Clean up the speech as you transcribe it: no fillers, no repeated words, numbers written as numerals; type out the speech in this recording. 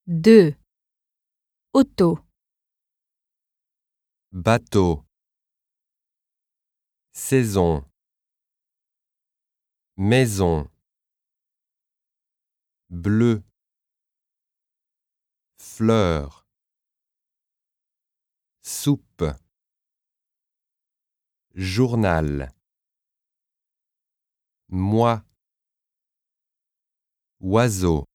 2. Auto, bateau, saison, maison, bleu, fleur, soupe, journal, moi, oiseau.